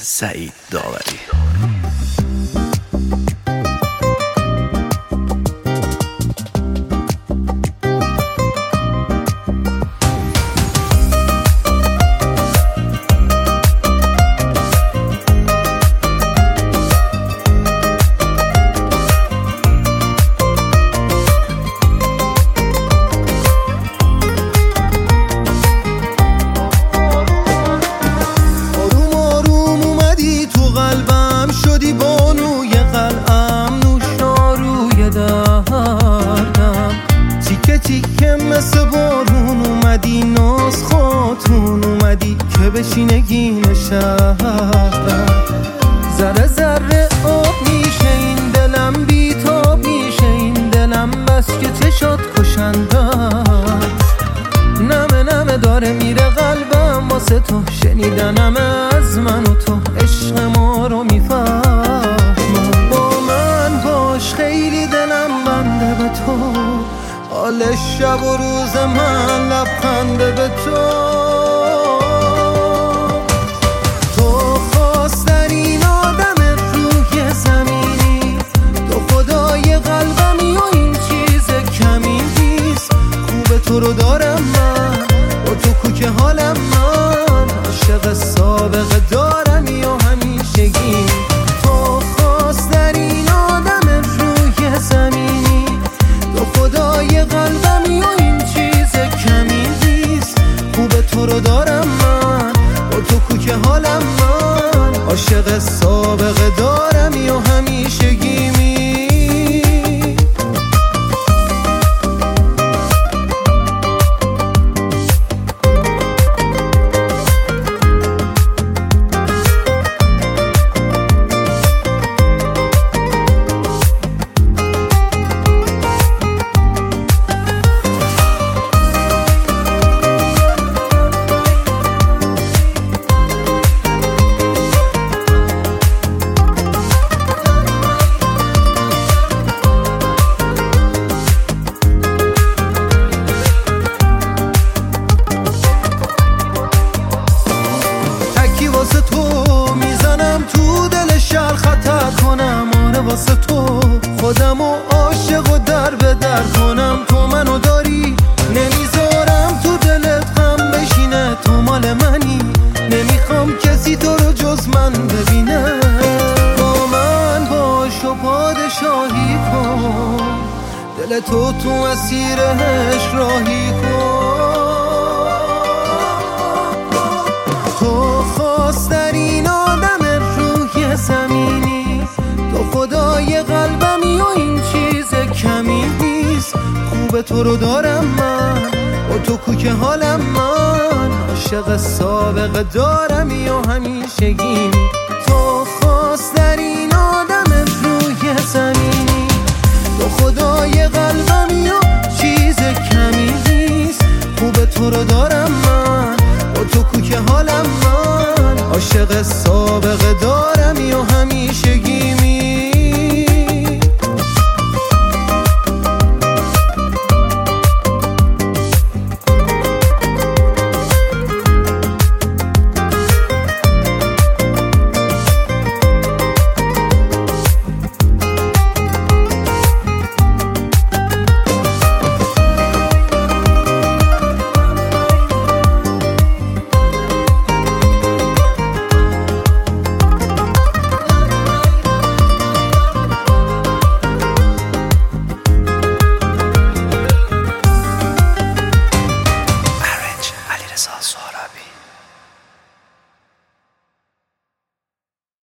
سعید داوری. تیکه مثل بارون اومدی، ناز خاتون اومدی که بشینگین شهر. ذره ذره آب میشه این دلم، بیتاب میشه این دلم، بس که چشات کشندم. نمه نمه داره میره قلبم واسه تو، شنیدنم از من و تو عشق ما رو میفهمم. با من باش خیلی دلم بنده به تو، حال شب و روز من لبخنده به تو. تو خواسترین آدم روی زمینی، تو خدای قلبمی و این چیز کمی نیست. خوب تو رو دارم من، با تو کوک حالم من، عاشق سابقه دارمی و همیشگی. تو خواسترین آدم روی زمینی، تو خدای قلبمی و این چیز کمی نیست. خوب تو رو دارم من، با تو کوک حالم من، عاشق سابقه دارمی و همیشگی می. واسه تو میزنم تو دل شهر خطر کنم، آره واسه تو خودمو عاشق و در به در کنم. تو منو داری نمیذارم تو دلت غم بشینه، تو مال منی نمیخوام کسی تو رو جز من ببینه. با من باش و پادشاهی کن، دل تو اسیرش راهی کن. تو خواسترین آدم روی زمینی، تو خدای قلبمی و این چیز کمی نیست. خوب تو رو دارم من، با تو کوک حالم من، عاشق سابقه دارمی و همیشگی. تو خواسترین آدم روی زمینی، تو خدای قلبمی و چیز کمی نیست. خوب تو رو دارم من، با تو کوک حالم من، عاشق